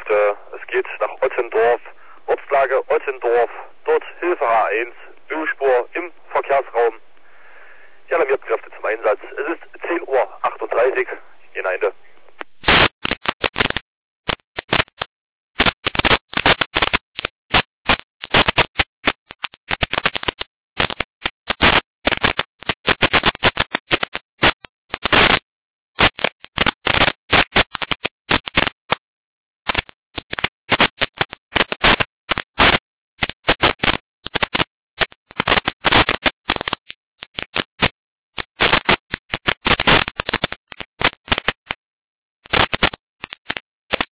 Rettungskräfte. Es geht nach Ottendorf, Ortslage Ottendorf, dort Hilfe H1, Ölspur im Verkehrsraum. Ja, Alarmierkräfte zum Einsatz. Es ist 10:38 Uhr. Hinein.